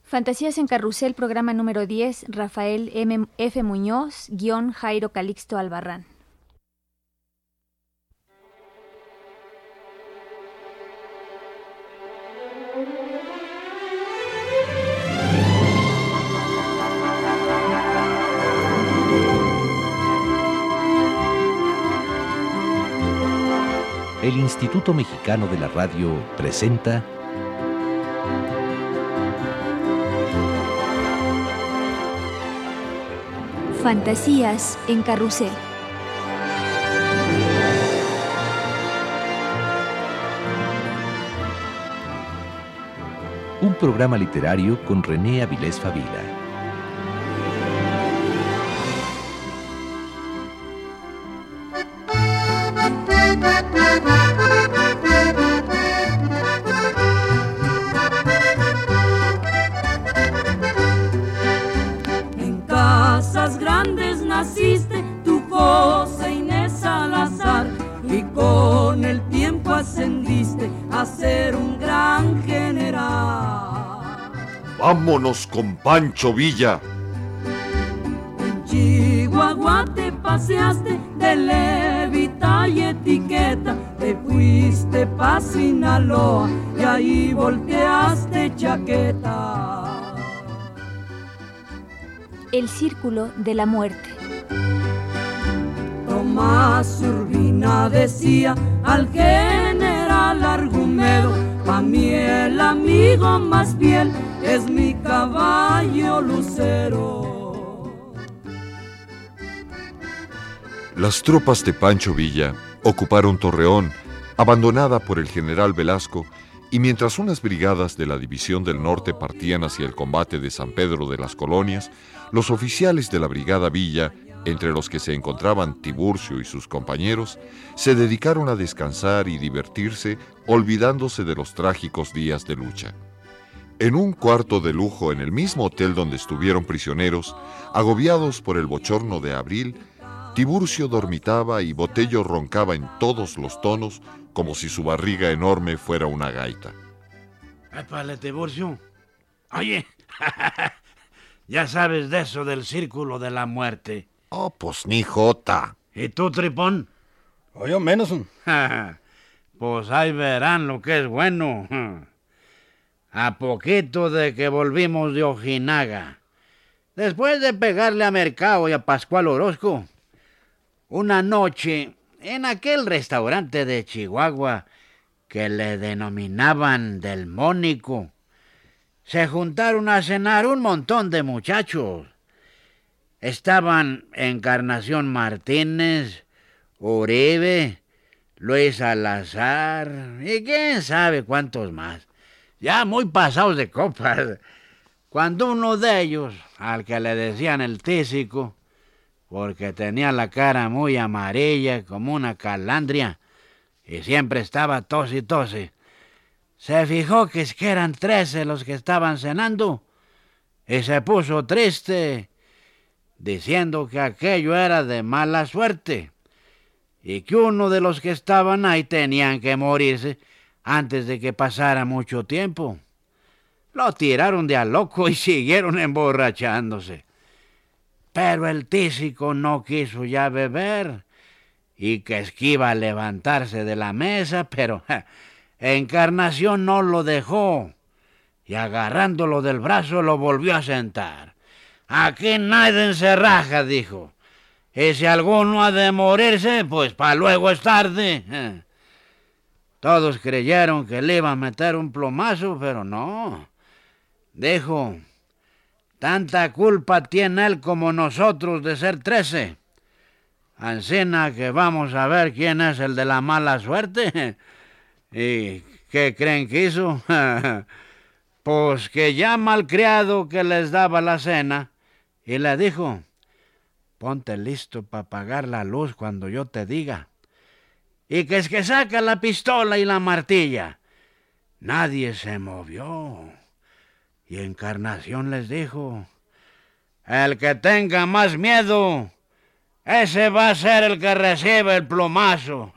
Fantasías en Carrusel, programa número 10, Rafael F. Muñoz, guión Jairo Calixto Albarrán. El Instituto Mexicano de la Radio presenta Fantasías en Carrusel. Un programa literario con René Avilés Favila. Naciste tú, José Inés Salazar, y con el tiempo ascendiste a ser un gran general. Vámonos con Pancho Villa. En Chihuahua te paseaste de levita y etiqueta, te fuiste pa' Sinaloa y ahí volteaste chaqueta. El Círculo de la Muerte. Tomás Urbina decía al general Argumedo: pa' mí el amigo más fiel es mi caballo lucero. Las tropas de Pancho Villa ocuparon Torreón, abandonada por el general Velasco, y mientras unas brigadas de la División del Norte partían hacia el combate de San Pedro de las Colonias, los oficiales de la Brigada Villa, entre los que se encontraban Tiburcio y sus compañeros, se dedicaron a descansar y divertirse, olvidándose de los trágicos días de lucha. En un cuarto de lujo en el mismo hotel donde estuvieron prisioneros, agobiados por el bochorno de abril, Tiburcio dormitaba y Botello roncaba en todos los tonos, como si su barriga enorme fuera una gaita. ¡Épale, Tiburcio! Oye, ya sabes de eso del Círculo de la Muerte. Oh, pues ni jota. ¿Y tú, Tripón? O yo menos. Pues ahí verán lo que es bueno. A poquito de que volvimos de Ojinaga, después de pegarle a Mercado y a Pascual Orozco, una noche en aquel restaurante de Chihuahua que le denominaban Del Mónico, se juntaron a cenar un montón de muchachos. Estaban Encarnación Martínez, Uribe, Luis Salazar y quién sabe cuántos más, ya muy pasados de copas, cuando uno de ellos, al que le decían el tísico, porque tenía la cara muy amarilla como una calandria y siempre estaba tos y tose, se fijó que eran 13 los que estaban cenando y se puso triste, diciendo que aquello era de mala suerte y que uno de los que estaban ahí tenían que morirse antes de que pasara mucho tiempo. Lo tiraron de a loco y siguieron emborrachándose. Pero el tísico no quiso ya beber y que esquiva a levantarse de la mesa, pero Encarnación no lo dejó y agarrándolo del brazo lo volvió a sentar. Aquí nadie se raja, dijo. Y si alguno ha de morirse, pues para luego es tarde. Todos creyeron que le iba a meter un plomazo, pero no. Dijo: tanta culpa tiene él como nosotros de ser 13. Ancina que vamos a ver quién es el de la mala suerte. ¿Y qué creen que hizo? Pues que llama al criado que les daba la cena y le dijo: ponte listo para apagar la luz cuando yo te diga. Y que es que saca la pistola y la martilla. Nadie se movió. Y Encarnación les dijo: el que tenga más miedo, ese va a ser el que recibe el plomazo.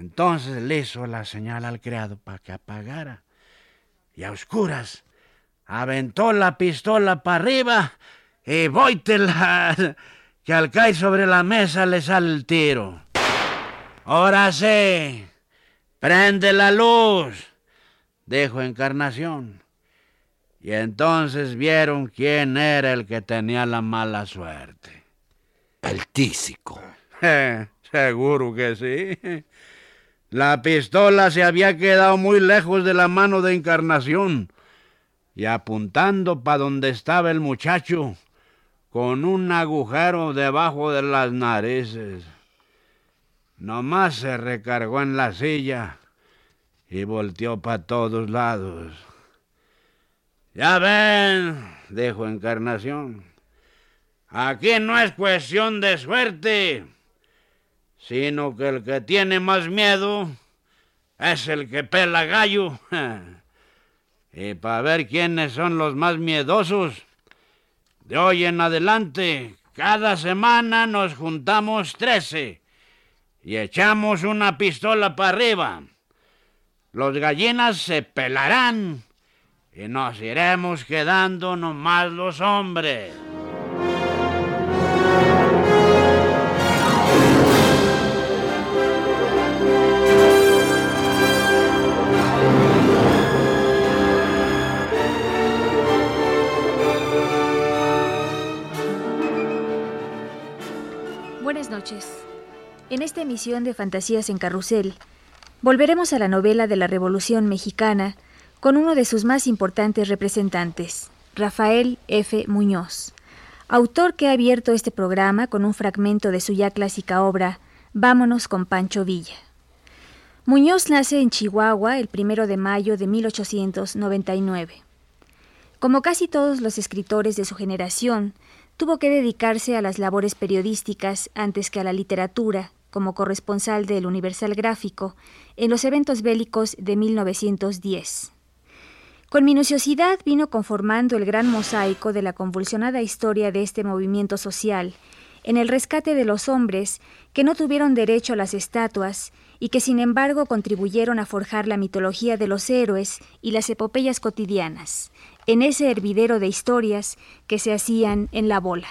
Entonces le hizo la señal al criado para que apagara. Y a oscuras aventó la pistola para arriba y vóytela, que al caer sobre la mesa le sale el tiro. Ahora sí, prende la luz, dijo Encarnación. Y entonces vieron quién era el que tenía la mala suerte. El tísico. Seguro que sí. La pistola se había quedado muy lejos de la mano de Encarnación y apuntando para donde estaba el muchacho, con un agujero debajo de las narices. Nomás se recargó en la silla y volteó para todos lados. Ya ven, dijo Encarnación, aquí no es cuestión de suerte, sino que el que tiene más miedo es el que pela gallo. Y para ver quiénes son los más miedosos, de hoy en adelante, cada semana nos juntamos 13 y echamos una pistola para arriba. Los gallinas se pelarán y nos iremos quedando nomás los hombres. Buenas noches. En esta emisión de Fantasías en Carrusel, volveremos a la novela de la Revolución Mexicana con uno de sus más importantes representantes, Rafael F. Muñoz, autor que ha abierto este programa con un fragmento de su ya clásica obra Vámonos con Pancho Villa. Muñoz nace en Chihuahua el 1 de mayo de 1899. Como casi todos los escritores de su generación, tuvo que dedicarse a las labores periodísticas antes que a la literatura, como corresponsal del Universal Gráfico en los eventos bélicos de 1910. Con minuciosidad vino conformando el gran mosaico de la convulsionada historia de este movimiento social, en el rescate de los hombres que no tuvieron derecho a las estatuas y que sin embargo contribuyeron a forjar la mitología de los héroes y las epopeyas cotidianas, en ese hervidero de historias que se hacían en la bola.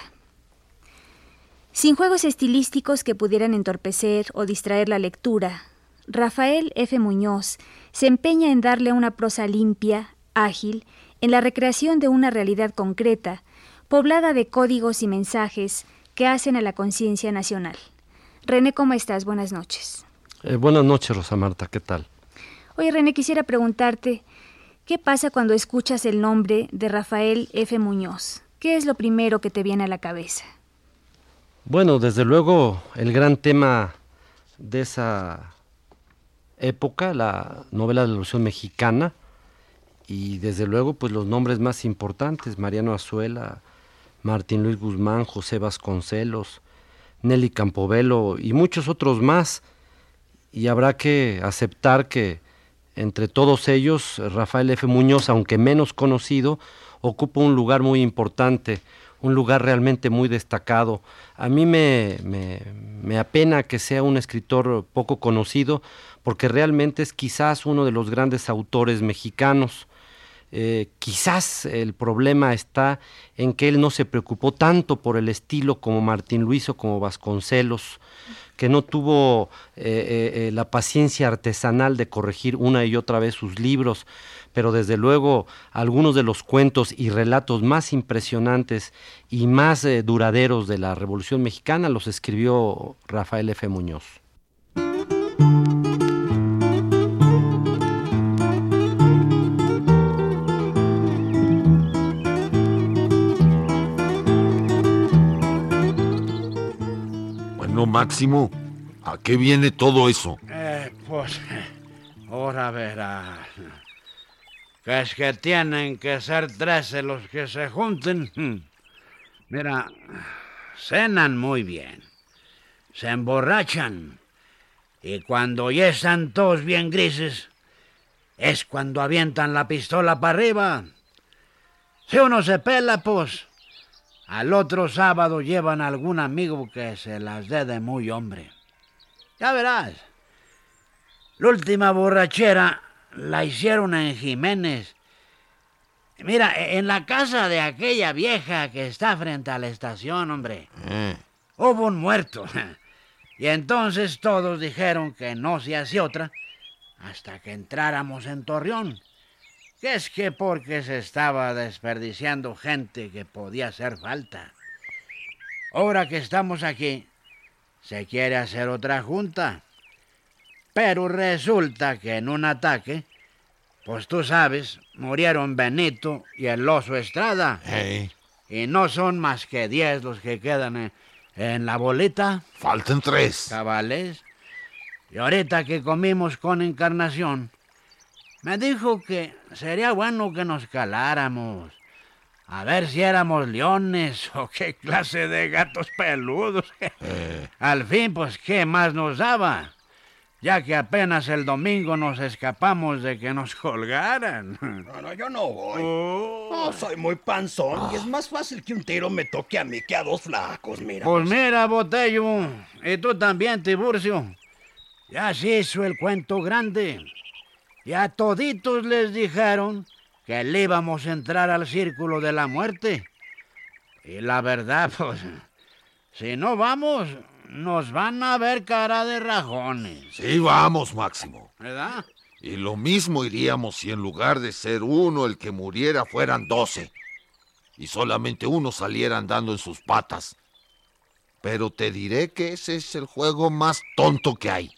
Sin juegos estilísticos que pudieran entorpecer o distraer la lectura, Rafael F. Muñoz se empeña en darle una prosa limpia, ágil, en la recreación de una realidad concreta, poblada de códigos y mensajes que hacen a la conciencia nacional. René, ¿cómo estás? Buenas noches. Buenas noches, Rosa Marta, ¿qué tal? Oye, René, quisiera preguntarte, ¿qué pasa cuando escuchas el nombre de Rafael F. Muñoz? ¿Qué es lo primero que te viene a la cabeza? Bueno, desde luego, el gran tema de esa época, la novela de la Revolución Mexicana, y desde luego, pues los nombres más importantes, Mariano Azuela, Martín Luis Guzmán, José Vasconcelos, Nelly Campobello y muchos otros más. Y habrá que aceptar que entre todos ellos, Rafael F. Muñoz, aunque menos conocido, ocupa un lugar muy importante, un lugar realmente muy destacado. A mí me apena que sea un escritor poco conocido, porque realmente es quizás uno de los grandes autores mexicanos. Quizás el problema está en que él no se preocupó tanto por el estilo como Martín Luis o como Vasconcelos, que no tuvo la paciencia artesanal de corregir una y otra vez sus libros, pero desde luego algunos de los cuentos y relatos más impresionantes y más duraderos de la Revolución Mexicana los escribió Rafael F. Muñoz. Bueno, Máximo, ¿a qué viene todo eso? Pues, ahora verás. Que es que tienen que ser 13 los que se junten. Mira, cenan muy bien, se emborrachan, y cuando ya están todos bien grises, es cuando avientan la pistola para arriba. Si uno se pela, pues, al otro sábado llevan a algún amigo que se las dé de muy hombre. Ya verás, la última borrachera la hicieron en Jiménez, Mira, en la casa de aquella vieja que está frente a la estación, hombre, hubo un muerto. Y entonces todos dijeron que no se hacía otra hasta que entráramos en Torreón. Que es que porque se estaba desperdiciando gente que podía hacer falta. Ahora que estamos aquí, se quiere hacer otra junta. Pero resulta que en un ataque, pues tú sabes, murieron Benito y el Oso Estrada. Hey, Y no son más que 10 los que quedan en la bolita, faltan 3. cabales. Y ahorita que comimos con Encarnación, me dijo que sería bueno que nos caláramos. A ver si éramos leones o qué clase de gatos peludos. Al fin, pues, ¿qué más nos daba? Ya que apenas el domingo nos escapamos de que nos colgaran. No, yo no voy. No, soy muy panzón y es más fácil que un tiro me toque a mí que a 2 flacos, mira. Pues mira, Botello, y tú también, Tiburcio. Ya se hizo el cuento grande. Y a toditos les dijeron que le íbamos a entrar al círculo de la muerte. Y la verdad, pues, si no vamos, nos van a ver cara de rajones. Sí, vamos, Máximo. ¿Verdad? Y lo mismo iríamos si en lugar de ser uno el que muriera fueran 12. Y solamente uno saliera andando en sus patas. Pero te diré que ese es el juego más tonto que hay.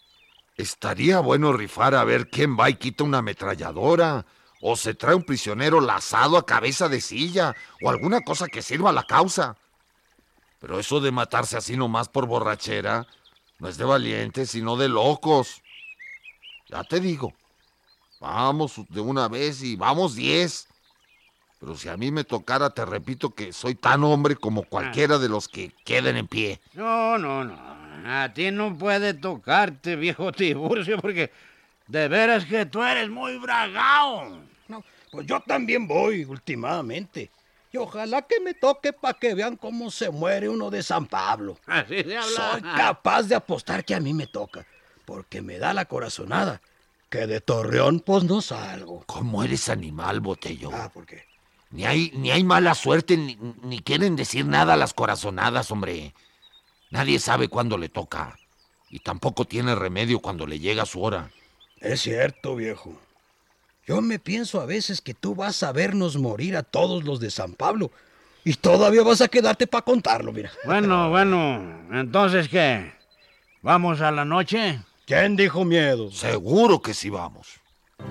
Estaría bueno rifar a ver quién va y quita una ametralladora, o se trae un prisionero lazado a cabeza de silla, o alguna cosa que sirva a la causa. Pero eso de matarse así nomás por borrachera no es de valientes, sino de locos. Ya te digo, vamos de una vez y vamos 10. Pero si a mí me tocara, te repito que soy tan hombre como cualquiera de los que queden en pie. No. A ti no puede tocarte, viejo Tiburcio, porque de veras que tú eres muy bragao. No, pues yo también voy últimamente. Y ojalá que me toque para que vean cómo se muere uno de San Pablo. Así se habla. Soy capaz de apostar que a mí me toca, porque me da la corazonada. Que de Torreón, pues no salgo. ¿Cómo eres animal, Botello? ¿Por qué? Ni hay mala suerte, ni quieren decir nada a las corazonadas, hombre. Nadie sabe cuándo le toca. Y tampoco tiene remedio cuando le llega su hora. Es cierto, viejo. Yo me pienso a veces que tú vas a vernos morir a todos los de San Pablo. Y todavía vas a quedarte para contarlo, mira. Bueno, ¿entonces qué? ¿Vamos a la noche? ¿Quién dijo miedo? Seguro que sí vamos.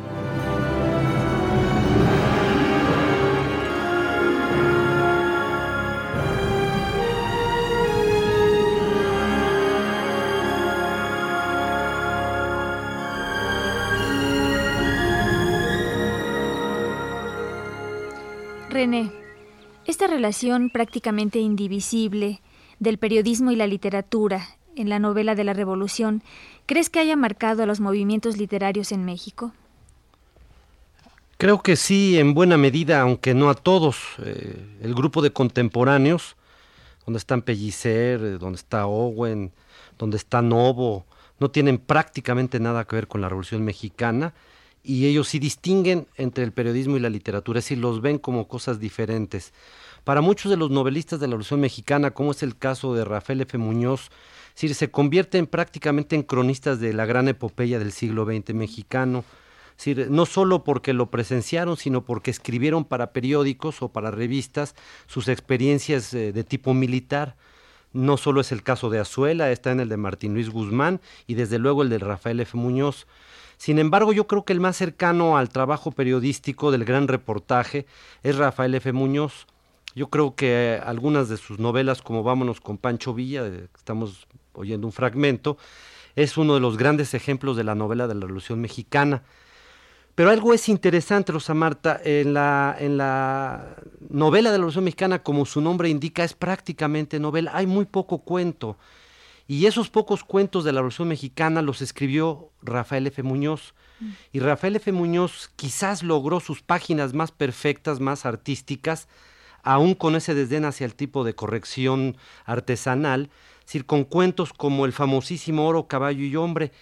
René, esta relación prácticamente indivisible del periodismo y la literatura en la novela de la Revolución, ¿crees que haya marcado a los movimientos literarios en México? Creo que sí, en buena medida, aunque no a todos. El grupo de contemporáneos, donde están Pellicer, donde está Owen, donde está Novo, no tienen prácticamente nada que ver con la Revolución Mexicana, y ellos sí distinguen entre el periodismo y la literatura, es decir, los ven como cosas diferentes. Para muchos de los novelistas de la Revolución Mexicana, como es el caso de Rafael F. Muñoz, es decir, se convierten prácticamente en cronistas de la gran epopeya del siglo XX mexicano. Es decir, no solo porque lo presenciaron, sino porque escribieron para periódicos o para revistas sus experiencias de tipo militar. No solo es el caso de Azuela, está en el de Martín Luis Guzmán y desde luego el de Rafael F. Muñoz. Sin embargo, yo creo que el más cercano al trabajo periodístico del gran reportaje es Rafael F. Muñoz. Yo creo que algunas de sus novelas, como Vámonos con Pancho Villa, estamos oyendo un fragmento, es uno de los grandes ejemplos de la novela de la Revolución Mexicana. Pero algo es interesante, Rosa Marta, en la novela de la Revolución Mexicana, como su nombre indica, es prácticamente novela, hay muy poco cuento. Y esos pocos cuentos de la Revolución Mexicana los escribió Rafael F. Muñoz. Y Rafael F. Muñoz quizás logró sus páginas más perfectas, más artísticas, aún con ese desdén hacia el tipo de corrección artesanal, es decir, con cuentos como el famosísimo Oro, Caballo y Hombre,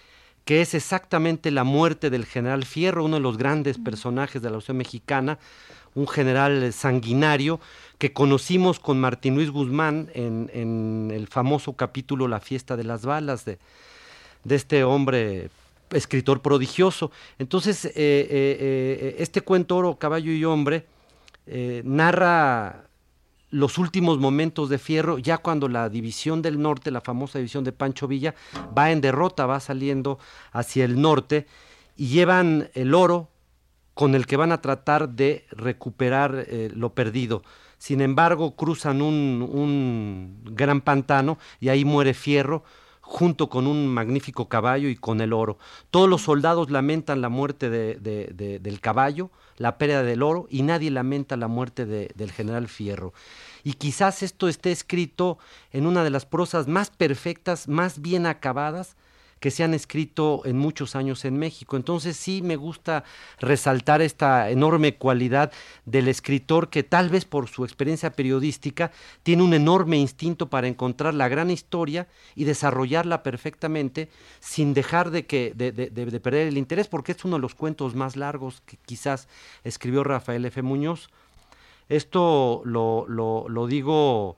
que es exactamente la muerte del general Fierro, uno de los grandes personajes de la Revolución Mexicana, un general sanguinario que conocimos con Martín Luis Guzmán en el famoso capítulo La fiesta de las balas de este hombre escritor prodigioso. Entonces, este cuento Oro, Caballo y Hombre narra los últimos momentos de Fierro, ya cuando la división del norte, la famosa división de Pancho Villa, va en derrota, va saliendo hacia el norte, y llevan el oro con el que van a tratar de recuperar lo perdido. Sin embargo, cruzan un gran pantano y ahí muere Fierro, junto con un magnífico caballo y con el oro. Todos los soldados lamentan la muerte del caballo, la pérdida del oro, y nadie lamenta la muerte del general Fierro. Y quizás esto esté escrito en una de las prosas más perfectas, más bien acabadas, que se han escrito en muchos años en México. Entonces sí me gusta resaltar esta enorme cualidad del escritor, que tal vez por su experiencia periodística tiene un enorme instinto para encontrar la gran historia y desarrollarla perfectamente sin dejar de perder el interés, porque es uno de los cuentos más largos que quizás escribió Rafael F. Muñoz. Esto lo digo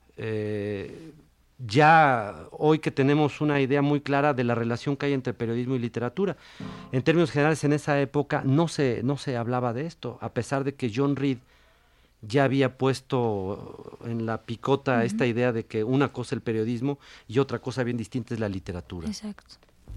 ya hoy que tenemos una idea muy clara de la relación que hay entre periodismo y literatura. En términos generales, en esa época no se hablaba de esto, a pesar de que John Reed ya había puesto en la picota esta idea de que una cosa es el periodismo y otra cosa bien distinta es la literatura. Exacto.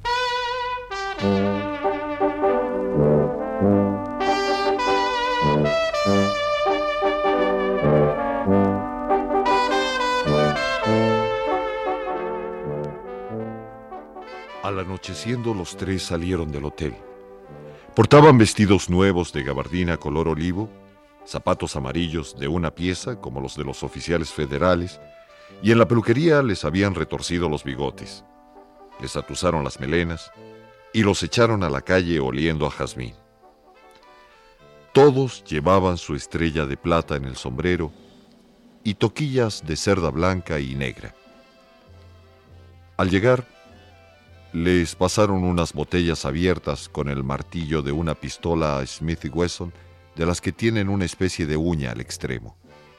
Al anocheciendo, los tres salieron del hotel. Portaban vestidos nuevos de gabardina color olivo, zapatos amarillos de una pieza como los de los oficiales federales, y en la peluquería les habían retorcido los bigotes. Les atusaron las melenas y los echaron a la calle oliendo a jazmín. Todos llevaban su estrella de plata en el sombrero y toquillas de cerda blanca y negra. Al llegar, les pasaron unas botellas abiertas con el martillo de una pistola Smith & Wesson, de las que tienen una especie de uña al extremo.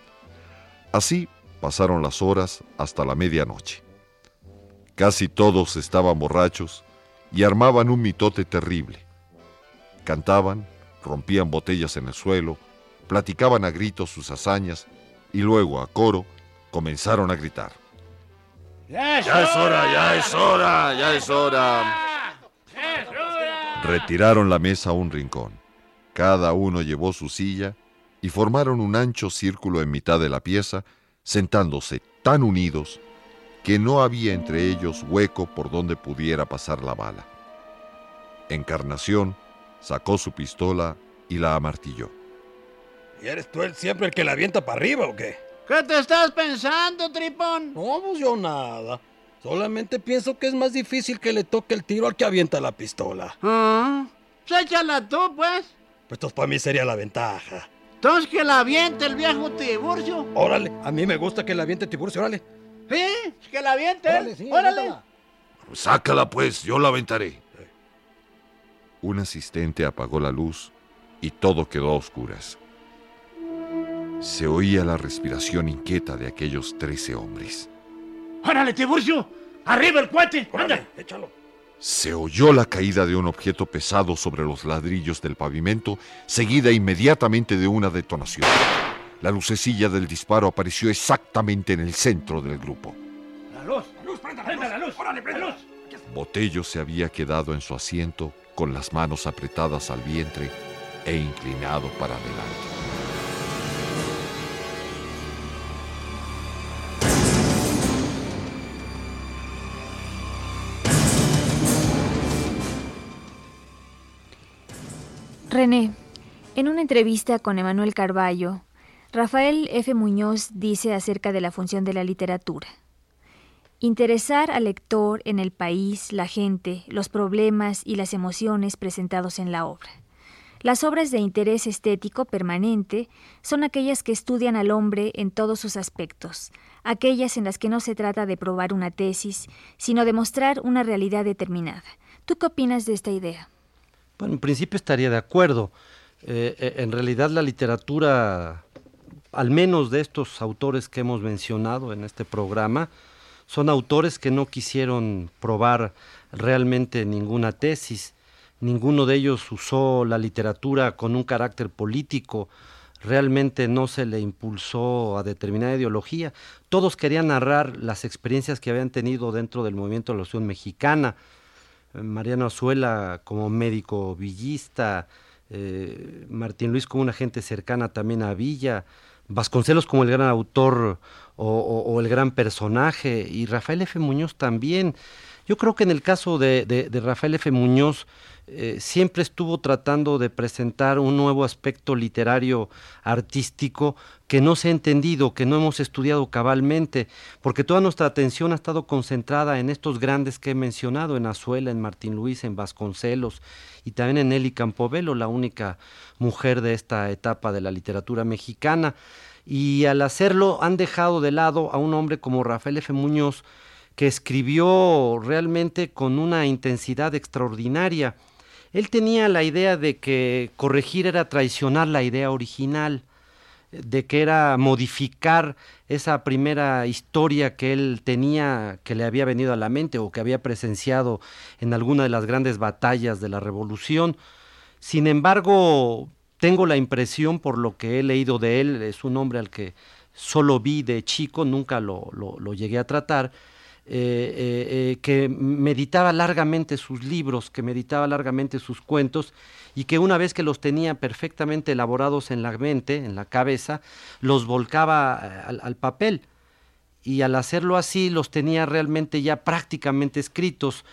Así pasaron las horas hasta la medianoche. Casi todos estaban borrachos y armaban un mitote terrible. Cantaban, rompían botellas en el suelo, platicaban a gritos sus hazañas y luego, a coro, comenzaron a gritar. ¡Ya es hora, ya es hora, ya es hora! Retiraron la mesa a un rincón. Cada uno llevó su silla y formaron un ancho círculo en mitad de la pieza, sentándose tan unidos que no había entre ellos hueco por donde pudiera pasar la bala. Encarnación sacó su pistola y la amartilló. ¿Y eres tú siempre el que la avienta para arriba o qué? ¿Qué te estás pensando, Tripón? No, pues yo nada. Solamente pienso que es más difícil que le toque el tiro al que avienta la pistola. Pues échala tú, pues. Pues entonces para mí sería la ventaja. Entonces que la aviente el viejo Tiburcio. Órale, a mí me gusta que la aviente Tiburcio, órale. Sí, que la aviente. Órale, sí, órale. aviéntala. Sácala pues, yo la aventaré. Un asistente apagó la luz y todo quedó a oscuras. Se oía la respiración inquieta de aquellos 13 hombres. ¡Órale, Tiburcio! ¡Arriba el cuate! Órale, ¡Anda! échalo. Se oyó la caída de un objeto pesado sobre los ladrillos del pavimento, seguida inmediatamente de una detonación. La lucecilla del disparo apareció exactamente en el centro del grupo. ¡La luz! ¡Prenda la luz! ¡Órale, prenda la luz! Botello se había quedado en su asiento con las manos apretadas al vientre e inclinado para adelante. René, en una entrevista con Emanuel Carballo, Rafael F. Muñoz dice acerca de la función de la literatura: interesar al lector en el país, la gente, los problemas y las emociones presentados en la obra. Las obras de interés estético permanente son aquellas que estudian al hombre en todos sus aspectos, aquellas en las que no se trata de probar una tesis, sino de mostrar una realidad determinada, ¿Tú qué opinas de esta idea? Bueno, en principio estaría de acuerdo. En realidad la literatura, al menos de estos autores que hemos mencionado en este programa, son autores que no quisieron probar realmente ninguna tesis. Ninguno de ellos usó la literatura con un carácter político. Realmente no se le impulsó a determinada ideología. Todos querían narrar las experiencias que habían tenido dentro del movimiento de la Revolución Mexicana. Mariano Azuela como médico villista, Martín Luis como una gente cercana también a Villa, Vasconcelos como el gran autor o el gran personaje, y Rafael F. Muñoz también. Yo creo que en el caso de Rafael F. Muñoz siempre estuvo tratando de presentar un nuevo aspecto literario artístico que no se ha entendido, que no hemos estudiado cabalmente, porque toda nuestra atención ha estado concentrada en estos grandes que he mencionado, en Azuela, en Martín Luis, en Vasconcelos y también en Nelly Campobello, la única mujer de esta etapa de la literatura mexicana, y al hacerlo han dejado de lado a un hombre como Rafael F. Muñoz, que escribió realmente con una intensidad extraordinaria. Él tenía la idea de que corregir era traicionar la idea original, de que era modificar esa primera historia que él tenía, que le había venido a la mente o que había presenciado en alguna de las grandes batallas de la Revolución. Sin embargo, tengo la impresión, por lo que he leído de él, es un hombre al que solo vi de chico, nunca lo llegué a tratar, que meditaba largamente sus libros, que meditaba largamente sus cuentos, y que una vez que los tenía perfectamente elaborados en la mente, en la cabeza, los volcaba al papel, y al hacerlo así los tenía realmente ya prácticamente escritos.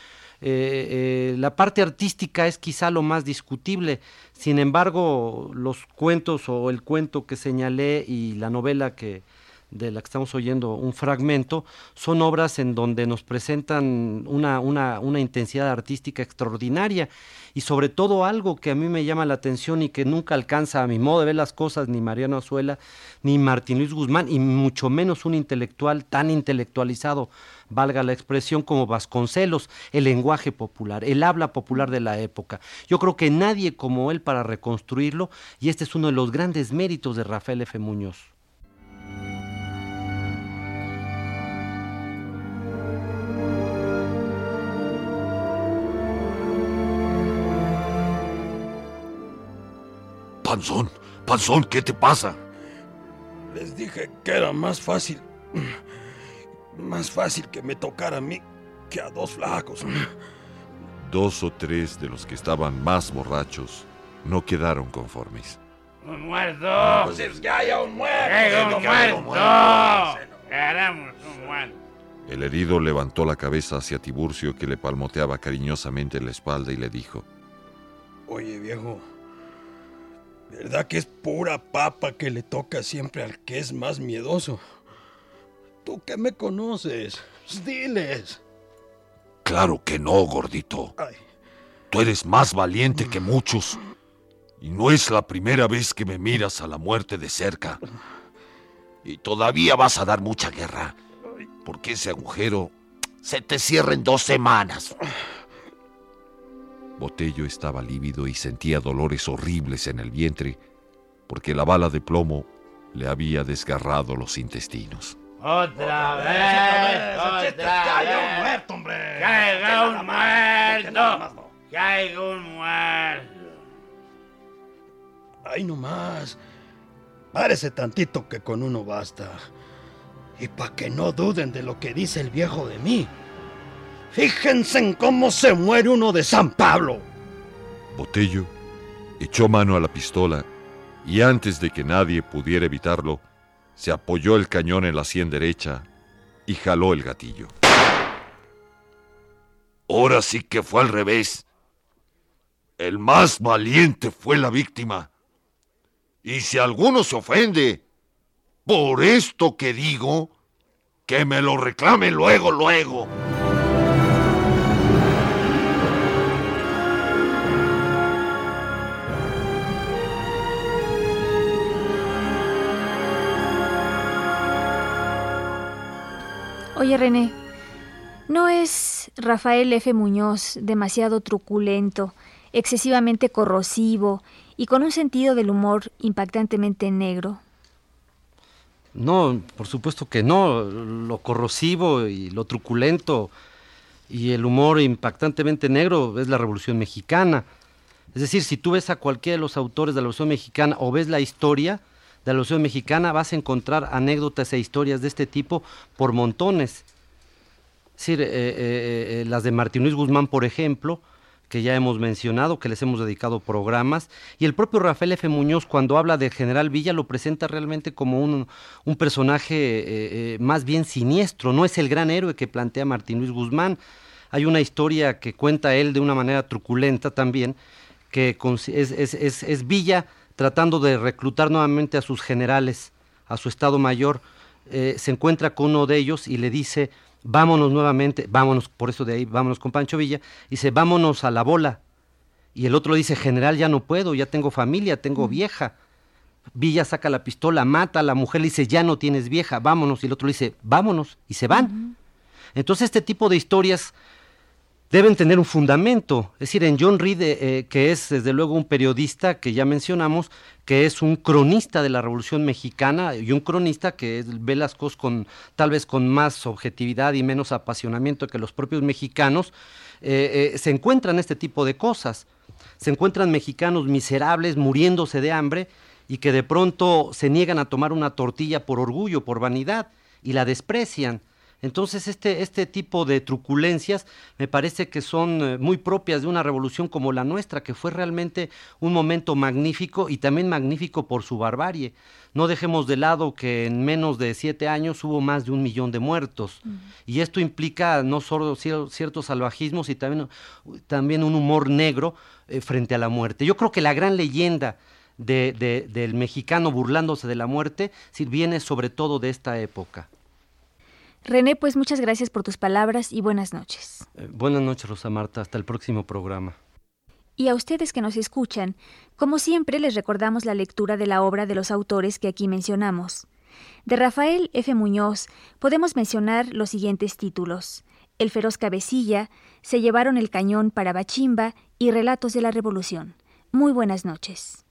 La parte artística es quizá lo más discutible. Sin embargo, los cuentos o el cuento que señalé y la novela de la que estamos oyendo un fragmento, son obras en donde nos presentan una intensidad artística extraordinaria, y sobre todo algo que a mí me llama la atención y que nunca alcanza a mi modo de ver las cosas ni Mariano Azuela ni Martín Luis Guzmán, y mucho menos un intelectual tan intelectualizado, valga la expresión, como Vasconcelos: el lenguaje popular, el habla popular de la época. Yo creo que nadie como él para reconstruirlo, y este es uno de los grandes méritos de Rafael F. Muñoz. Panzón, ¿qué te pasa? Les dije que era más fácil que me tocara a mí que a dos flacos. 2 o 3 de los que estaban más borrachos no quedaron conformes. ¡Un muerto! Pues es que haya un muerto. ¡Un muerto! ¡Queremos un muerto! El herido levantó la cabeza hacia Tiburcio, que le palmoteaba cariñosamente en la espalda, y le dijo: Oye, viejo, ¿verdad que es pura papa que le toca siempre al que es más miedoso? Tú que me conoces, diles. Claro que no, gordito. Ay. Tú eres más valiente que muchos, y no es la primera vez que me miras a la muerte de cerca. Y todavía vas a dar mucha guerra, porque ese agujero se te cierra en 2 semanas. Botello estaba lívido y sentía dolores horribles en el vientre, porque la bala de plomo le había desgarrado los intestinos. ¡Otra vez! ¡Caiga un muerto, hombre! ¡Caiga un muerto! ¡Caiga un muerto! ¡Ay, no más! Párese tantito, que con uno basta. Y pa' que no duden de lo que dice el viejo de mí, fíjense en cómo se muere uno de San Pablo. Botello echó mano a la pistola, y antes de que nadie pudiera evitarlo, se apoyó el cañón en la sien derecha y jaló el gatillo. Ahora sí que fue al revés. El más valiente fue la víctima. Y si alguno se ofende por esto que digo, que me lo reclame luego. Oye, René, ¿No es Rafael F. Muñoz demasiado truculento, excesivamente corrosivo y con un sentido del humor impactantemente negro? No, por supuesto que no. Lo corrosivo y lo truculento y el humor impactantemente negro es la Revolución Mexicana. Es decir, si tú ves a cualquiera de los autores de la Revolución Mexicana o ves la historia de la Revolución Mexicana, vas a encontrar anécdotas e historias de este tipo por montones. Es decir, las de Martín Luis Guzmán, por ejemplo, que ya hemos mencionado, que les hemos dedicado programas, y el propio Rafael F. Muñoz, cuando habla del general Villa, lo presenta realmente como un personaje más bien siniestro, no es el gran héroe que plantea Martín Luis Guzmán. Hay una historia que cuenta él de una manera truculenta también, que es Villa tratando de reclutar nuevamente a sus generales, a su Estado Mayor. Se encuentra con uno de ellos y le dice: vámonos nuevamente, vámonos, por eso de ahí, vámonos con Pancho Villa, dice: vámonos a la bola. Y el otro le dice: general, ya no puedo, ya tengo familia, tengo vieja. Villa saca la pistola, mata a la mujer, le dice: ya no tienes vieja, vámonos. Y el otro le dice: vámonos, y se van. Entonces este tipo de historias deben tener un fundamento. Es decir, en John Reed, que es desde luego un periodista que ya mencionamos, que es un cronista de la Revolución Mexicana y un cronista que ve las cosas tal vez con más objetividad y menos apasionamiento que los propios mexicanos, se encuentran este tipo de cosas. Se encuentran mexicanos miserables muriéndose de hambre y que de pronto se niegan a tomar una tortilla por orgullo, por vanidad, y la desprecian. Entonces este tipo de truculencias me parece que son muy propias de una revolución como la nuestra, que fue realmente un momento magnífico y también magnífico por su barbarie. No dejemos de lado que en menos de 7 años hubo más de 1 millón de muertos, y esto implica no solo ciertos salvajismos y también un humor negro frente a la muerte. Yo creo que la gran leyenda del mexicano burlándose de la muerte viene sobre todo de esta época. René, pues muchas gracias por tus palabras y buenas noches. Buenas noches, Rosa Marta. Hasta el próximo programa. Y a ustedes que nos escuchan, como siempre les recordamos la lectura de la obra de los autores que aquí mencionamos. De Rafael F. Muñoz podemos mencionar los siguientes títulos: El feroz cabecilla, Se llevaron el cañón para Bachimba y Relatos de la Revolución. Muy buenas noches.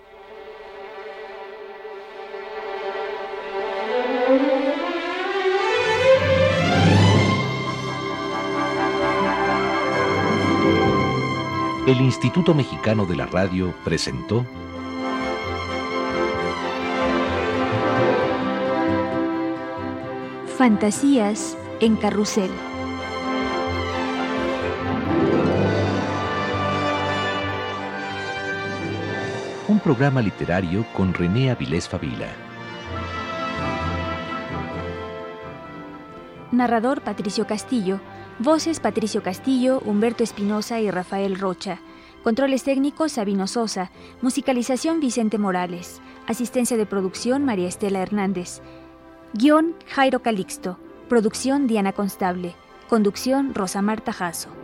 El Instituto Mexicano de la Radio presentó Fantasías en Carrusel. un programa literario con René Avilés Favila. Narrador Patricio Castillo. Voces Patricio Castillo, Humberto Espinosa y Rafael Rocha. Controles técnicos Sabino Sosa. Musicalización Vicente Morales. Asistencia de producción María Estela Hernández. Guión Jairo Calixto. Producción Diana Constable. Conducción Rosa Marta Jasso.